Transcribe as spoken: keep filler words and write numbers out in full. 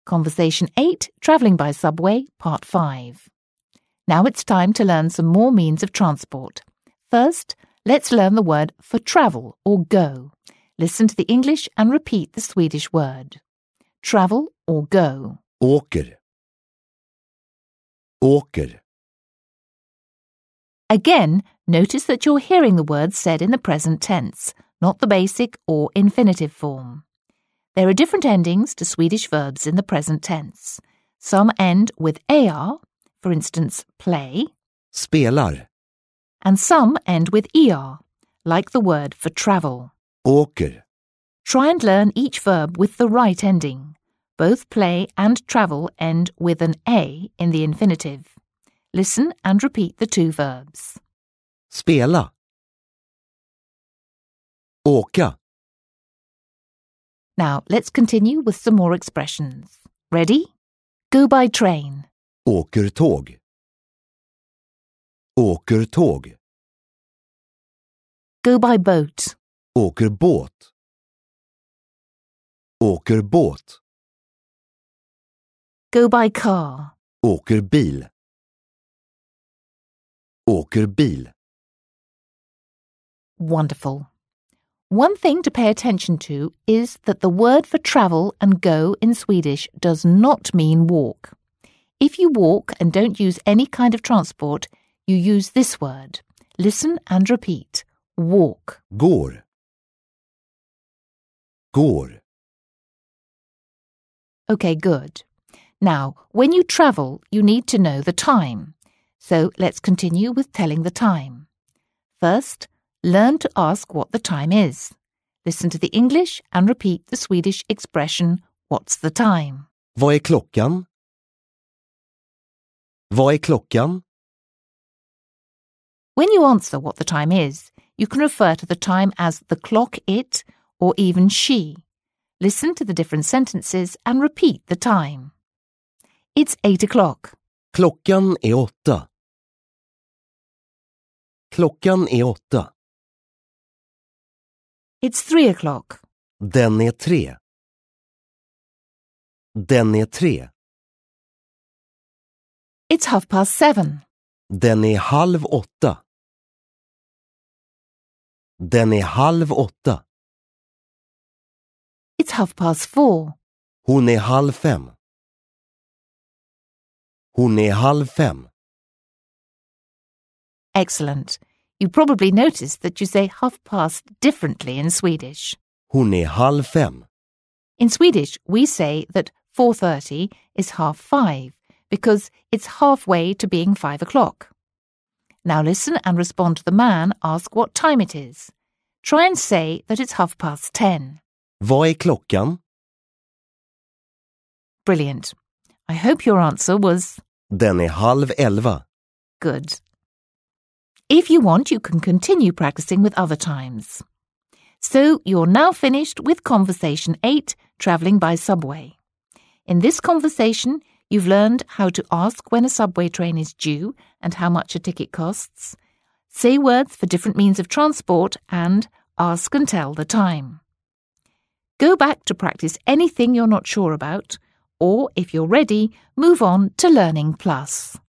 Conversation eight, Travelling by Subway, Part five. Now it's time to learn some more means of transport. First, let's learn the word for travel or go. Listen to the English and repeat the Swedish word. Travel or go. Åker. Åker. Again, notice that you're hearing the words said in the present tense, not the basic or infinitive form. There are different endings to Swedish verbs in the present tense. Some end with er, for instance, play, Spelar. and some end with er, like the word for travel. Åker. Try and learn each verb with the right ending. Both play and travel end with an a in the infinitive. Listen and repeat the two verbs. Spela. Åka. Now, let's continue with some more expressions. Ready? Go by train. Åker tåg. Åker tåg. Go by boat. Åker båt. Åker båt. Go by car. Åker bil. Åker bil. Wonderful. One thing to pay attention to is that the word for travel and go in Swedish does not mean walk. If you walk and don't use any kind of transport, you use this word. Listen and repeat. Walk. Går. Går. Okay, good. Now, when you travel, you need to know the time. So let's continue with telling the time. First, learn to ask what the time is. Listen to the English and repeat the Swedish expression, what's the time? Vad är klockan? Vad är klockan? When you answer what the time is, you can refer to the time as the clock it or even she. Listen to the different sentences and repeat the time. It's eight o'clock. Klockan är åtta. Klockan är åtta. It's three o'clock. Den är tre. Den är tre. It's half past seven. Den är halv åtta. Den är halv åtta. It's half past four. Hon är halv fem. Hon är halv fem. Excellent. You probably noticed that you say half past differently in Swedish. Hon är halv fem. In Swedish, we say that four thirty is half five because it's halfway to being five o'clock. Now listen and respond to the man ask what time it is. Try and say that it's half past ten. Vad är klockan? Brilliant. I hope your answer was Den är halv elva. good. If you want, you can continue practicing with other times. So you're now finished with Conversation eight, Travelling by Subway. In this conversation, you've learned how to ask when a subway train is due and how much a ticket costs, say words for different means of transport, and ask and tell the time. Go back to practice anything you're not sure about, or if you're ready, move on to Learning Plus.